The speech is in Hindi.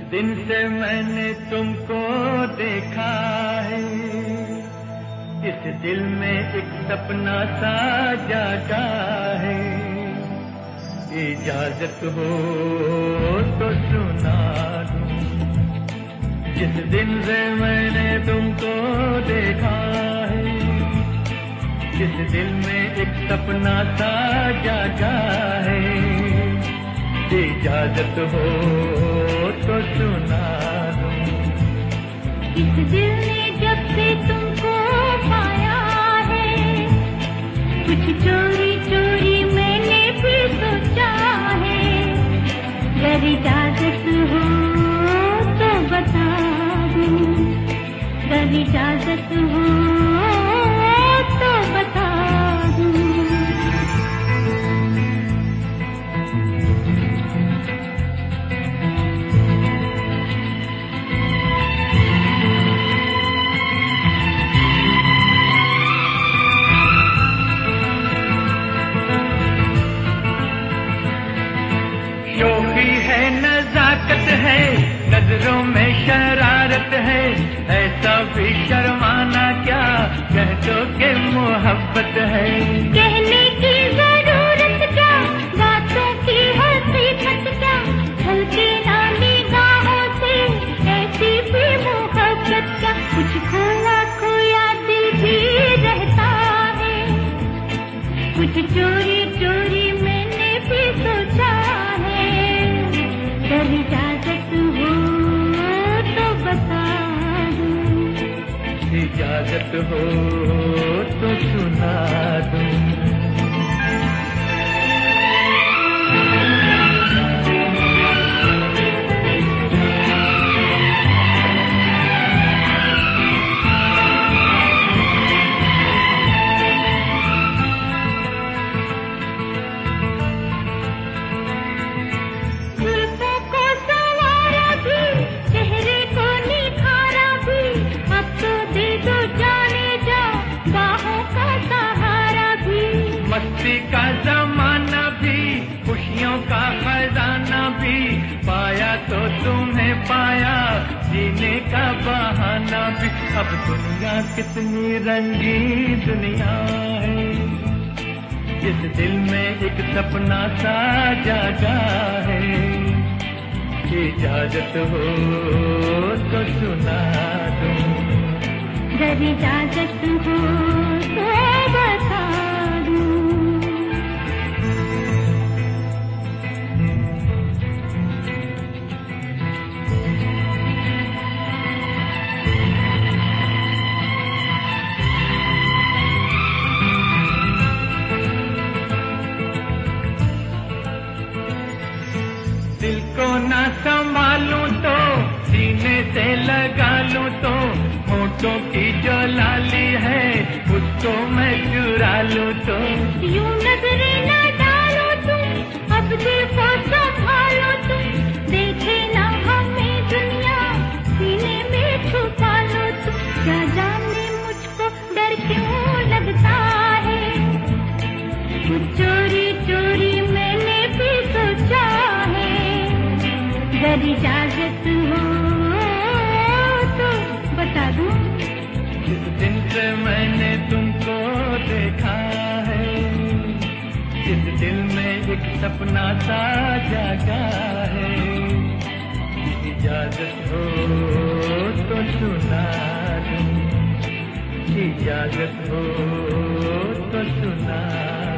दिन से मैंने तुमको देखा है, इस दिल में एक सपना सा जागा है। इजाजत हो तो सुना दूं, जिस दिन से मैंने तुमको देखा है, इस दिल में एक सपना सा जागा है। इजाजत हो तो सुना दूं। इस दिल ने जब से तुमको पाया है, कुछ चोरी चोरी मैंने भी सोचा है। अगर इजाजत हो तो बता दूं, अगर इजाजत हो तो बता दूं। नजाकत है, नजरों में शरारत है, ऐसा भी शर्माना क्या, कह दो के मोहब्बत है। कहने की जरूरत क्या, बातों की हकीकत क्या, हल्की ना निगाहों से ऐसी भी मोहब्बत क्या। कुछ खोया खोया दिल भी रहता है, कुछ चोरी चोरी मैंने भी सोचा है। अगर इजाजत हो तो बता दूं, इजाजत हो तो सुना दूं। मस्ती का जमाना भी, खुशियों का खजाना भी, पाया तो तुम्हें पाया, जीने का बहाना भी। अब दुनिया कितनी रंगी दुनिया है, इस दिल में एक सपना सा जागा है। इजाजत हो तो सुना दूं, अगर इजाजत हो तो बता दूं। दिल को ना संभालूं तो सीने से लगा लूं तो, होठों की जो लाली है उसको मैं चुरा लूं तो। यूं नजरें न डालो तुम, अब दिल को संभालो तुम, देखे ना हमें दुनिया, सीने में छुपा लो तुम। क्या जाने मुझको डर क्यों लगता है, कुछ चोरी चोरी मैंने भी सोचा है। अगर इजाजत हो तो बता दूं, जिस दिन से मैंने तुमको देखा है, इस दिल में एक सपना सा जागा है। इजाजत हो तो सुना दूं, इजाजत हो तो सुना